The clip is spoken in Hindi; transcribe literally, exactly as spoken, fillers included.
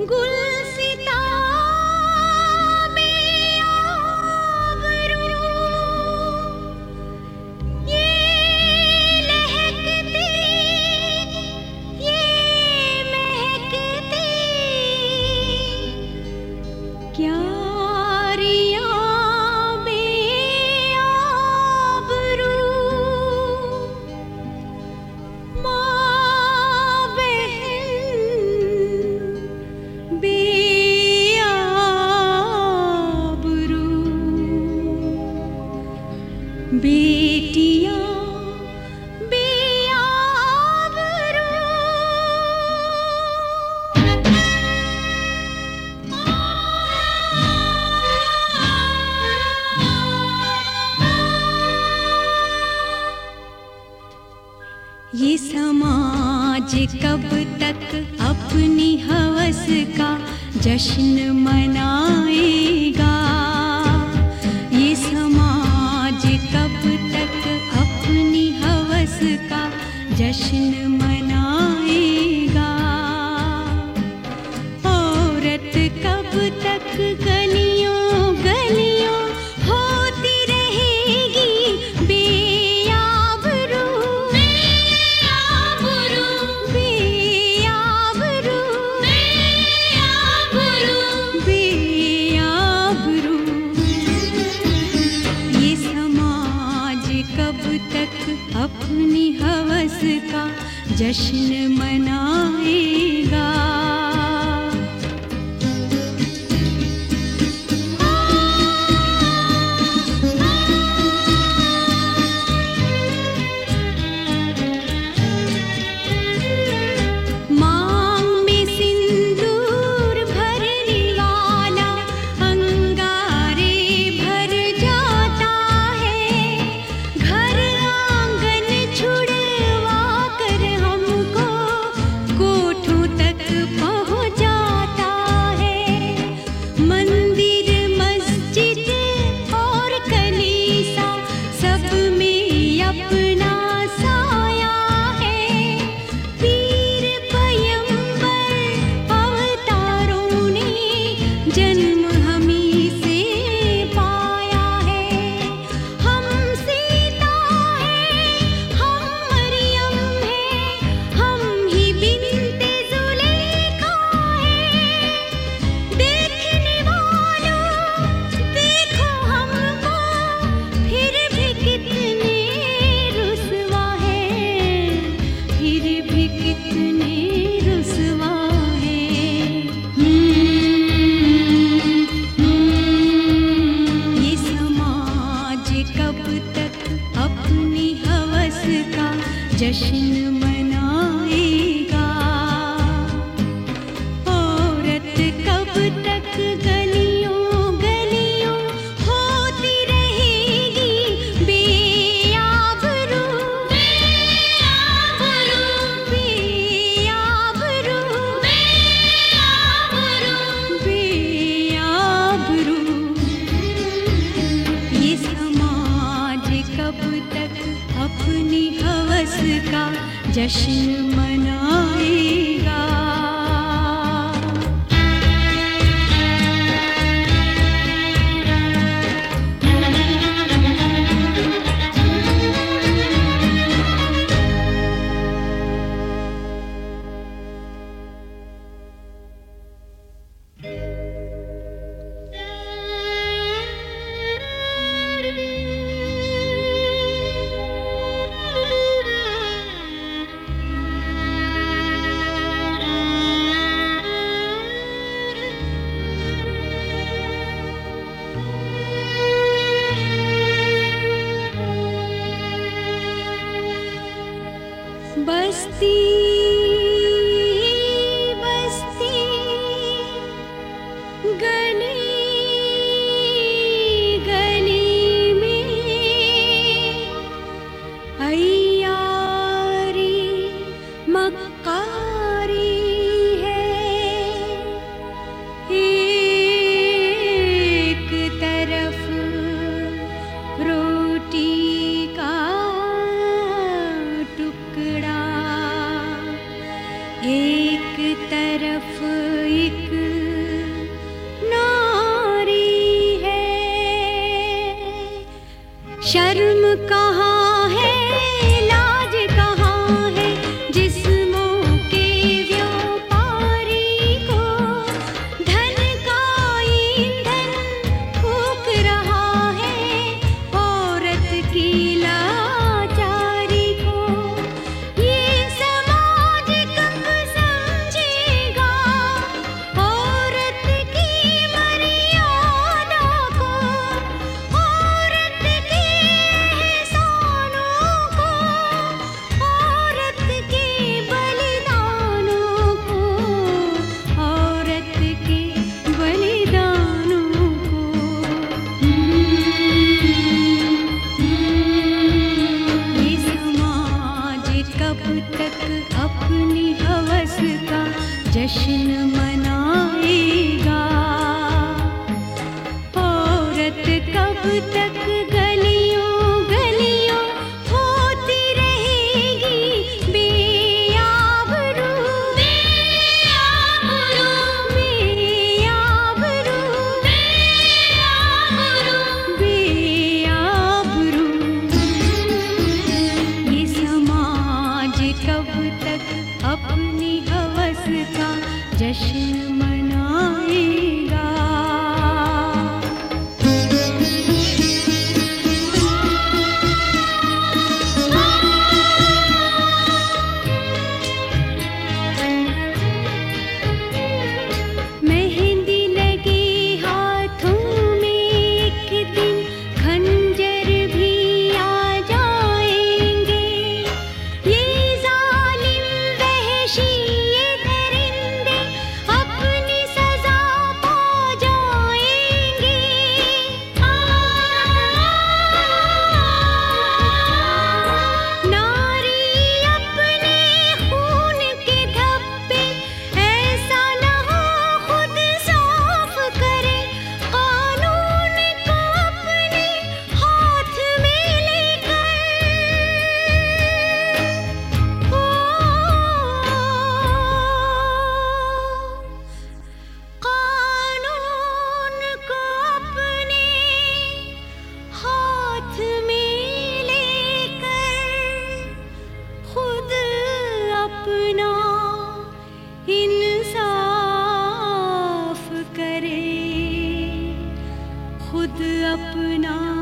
गुलसिता बेटियां ये समाज कब तक अपनी हवस का जश्न मनाएगा। ये समाज कब तक अपनी हवस का जश्न मनाएगा। औरत कब तक गलियों गलियों होती रहेगी बेआबरू बेआबरू बेआबरू बेआबरू बेआबरू। ये समाज कब तक अपनी हवस का जश्न मनाएगा। जश्न मनाएगा। औरत कब तक गलियों गलियों होती रहेगी बेआबरू बेआबरू बेआबरू बेआबरू बेआबरू। ये समाज कब तक अपनी हवस का जश्न मनाएगा। तरफ एक नारी है, शर्म कहाँ है, लाज कहाँ है, जिस्मों के व्यापारी को धन का ईंधन फूंक रहा है औरत की लाचारी को। ये समाज कब समझेगा औरत की मर्यादा को, औरत के एहसानों को, औरत के बलिदानों को, औरत के बलिदानों को। ये समाज कब तक अपनी हवस का जश्न मनाएगा? औरत कब तक गलियों गलियों होती रहेगी बेआबरू, बेआबरू, बेआबरू, बेआबरू, बेआबरू। ये समाज कब तक अपनी हवस का जश्न मनाएगा? मेहंदी लगी हाथों में एक दिन खंजर भी आ जाएंगे। ये जालिम वहशी ये दरिंदे अपनी सजा पा जाएंगे। नारी अपने खून के धब्बे ऐसा न हो खुद साफ करे, कानून को अपने हाथ में लेकर। ओ, कानून को अपने हाथ में लेकर खुद अपना इंसाफ करे, खुद अपना